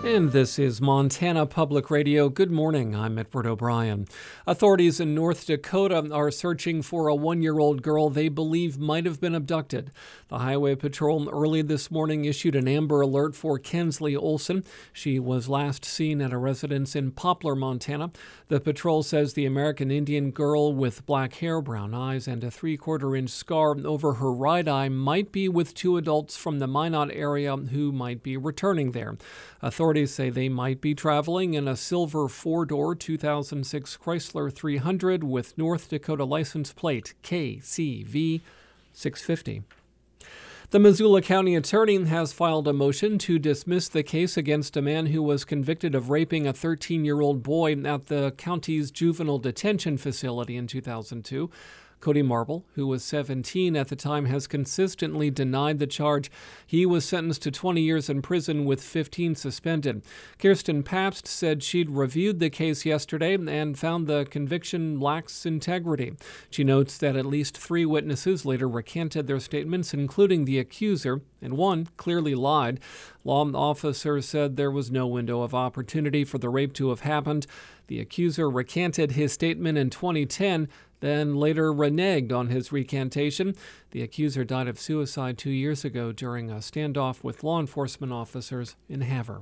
And this is Montana Public Radio. Good morning. I'm Edward O'Brien. Authorities in North Dakota are searching for a 1-year-old girl they believe might have been abducted. The Highway Patrol early this morning issued an Amber Alert for Kensley Olson. She was last seen at a residence in Poplar, Montana. The patrol says the American Indian girl with black hair, brown eyes, and a 3/4-inch scar over her right eye might be with two adults from the Minot area who might be returning there. Authorities say they might be traveling in a silver 4-door 2006 Chrysler 300 with North Dakota license plate KCV 650. The Missoula County Attorney has filed a motion to dismiss the case against a man who was convicted of raping a 13-year-old boy at the county's juvenile detention facility in 2002. Cody Marble, who was 17 at the time, has consistently denied the charge. He was sentenced to 20 years in prison with 15 suspended. Kirsten Pabst said she'd reviewed the case yesterday and found the conviction lacks integrity. She notes that at least 3 witnesses later recanted their statements, including the accuser, and one clearly lied. Law officers said there was no window of opportunity for the rape to have happened. The accuser recanted his statement in 2010, then later reneged on his recantation. The accuser died of suicide 2 years ago during a standoff with law enforcement officers in Havre.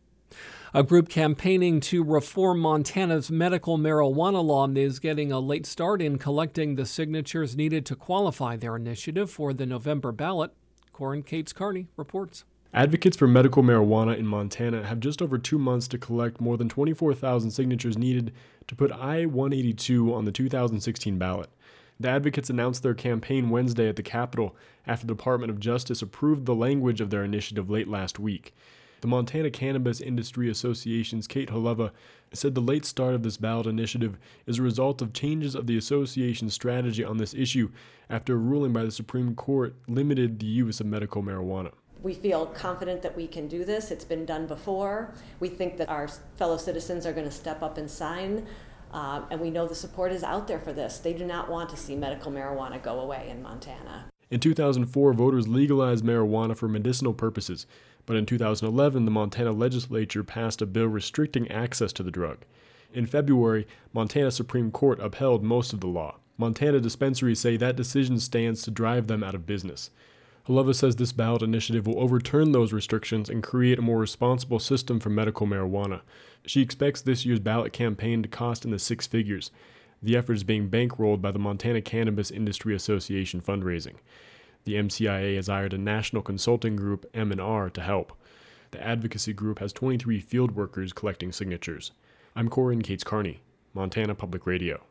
A group campaigning to reform Montana's medical marijuana law is getting a late start in collecting the signatures needed to qualify their initiative for the November ballot. Corin Cates Carney reports. Advocates for medical marijuana in Montana have just over 2 months to collect more than 24,000 signatures needed to put I-182 on the 2016 ballot. The advocates announced their campaign Wednesday at the Capitol after the Department of Justice approved the language of their initiative late last week. The Montana Cannabis Industry Association's Kate Haleva said the late start of this ballot initiative is a result of changes of the association's strategy on this issue after a ruling by the Supreme Court limited the use of medical marijuana. We feel confident that we can do this. It's been done before. We think that our fellow citizens are going to step up and sign, and we know the support is out there for this. They do not want to see medical marijuana go away in Montana. In 2004, voters legalized marijuana for medicinal purposes, but in 2011, the Montana legislature passed a bill restricting access to the drug. In February, Montana Supreme Court upheld most of the law. Montana dispensaries say that decision stands to drive them out of business. Haleva says this ballot initiative will overturn those restrictions and create a more responsible system for medical marijuana. She expects this year's ballot campaign to cost in the 6 figures. The effort is being bankrolled by the Montana Cannabis Industry Association fundraising. The MCIA has hired a national consulting group, M&R, to help. The advocacy group has 23 field workers collecting signatures. I'm Corin Cates Carney, Montana Public Radio.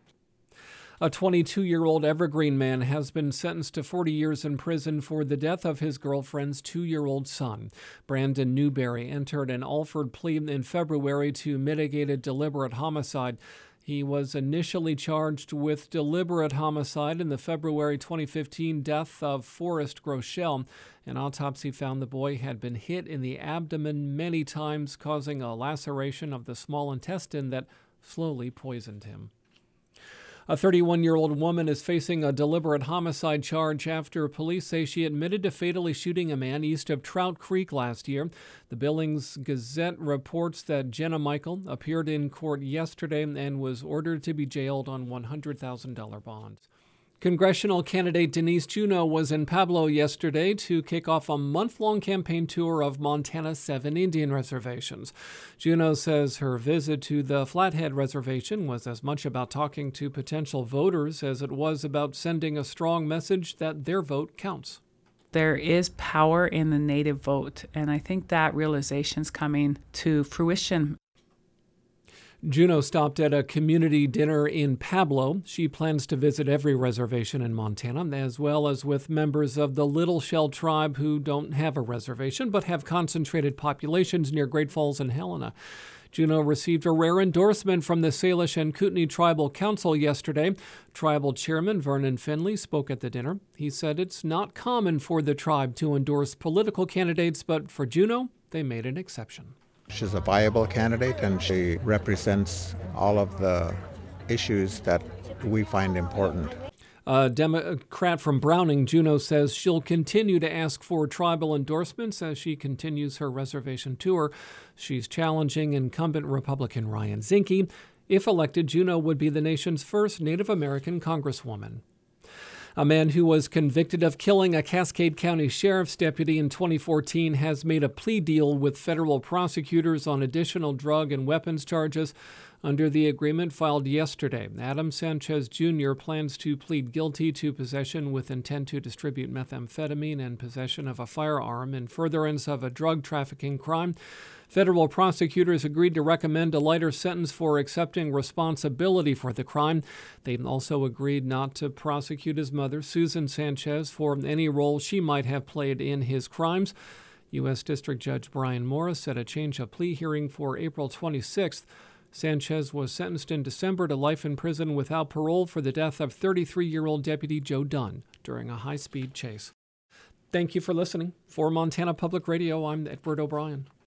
A 22-year-old Evergreen man has been sentenced to 40 years in prison for the death of his girlfriend's 2-year-old son. Brandon Newberry entered an Alford plea in February to mitigated deliberate homicide. He was initially charged with deliberate homicide in the February 2015 death of Forrest Groeschel. An autopsy found the boy had been hit in the abdomen many times, causing a laceration of the small intestine that slowly poisoned him. A 31-year-old woman is facing a deliberate homicide charge after police say she admitted to fatally shooting a man east of Trout Creek last year. The Billings Gazette reports that Jenna Michael appeared in court yesterday and was ordered to be jailed on $100,000 bonds. Congressional candidate Denise Juneau was in Pablo yesterday to kick off a month-long campaign tour of Montana's 7 Indian reservations. Juneau says her visit to the Flathead Reservation was as much about talking to potential voters as it was about sending a strong message that their vote counts. There is power in the Native vote, and I think that realization's coming to fruition. Juneau stopped at a community dinner in Pablo. She plans to visit every reservation in Montana, as well as with members of the Little Shell tribe who don't have a reservation but have concentrated populations near Great Falls and Helena. Juneau received a rare endorsement from the Salish and Kootenai Tribal Council yesterday. Tribal Chairman Vernon Finley spoke at the dinner. He said it's not common for the tribe to endorse political candidates, but for Juneau, they made an exception. She's a viable candidate, and she represents all of the issues that we find important. A Democrat from Browning, Juneau says she'll continue to ask for tribal endorsements as she continues her reservation tour. She's challenging incumbent Republican Ryan Zinke. If elected, Juneau would be the nation's first Native American congresswoman. A man who was convicted of killing a Cascade County sheriff's deputy in 2014 has made a plea deal with federal prosecutors on additional drug and weapons charges. Under the agreement filed yesterday, Adam Sanchez Jr. plans to plead guilty to possession with intent to distribute methamphetamine and possession of a firearm in furtherance of a drug trafficking crime. Federal prosecutors agreed to recommend a lighter sentence for accepting responsibility for the crime. They also agreed not to prosecute his mother, Susan Sanchez, for any role she might have played in his crimes. U.S. District Judge Brian Morris set a change of plea hearing for April 26th. Sanchez was sentenced in December to life in prison without parole for the death of 33-year-old Deputy Joe Dunn during a high-speed chase. Thank you for listening. For Montana Public Radio, I'm Edward O'Brien.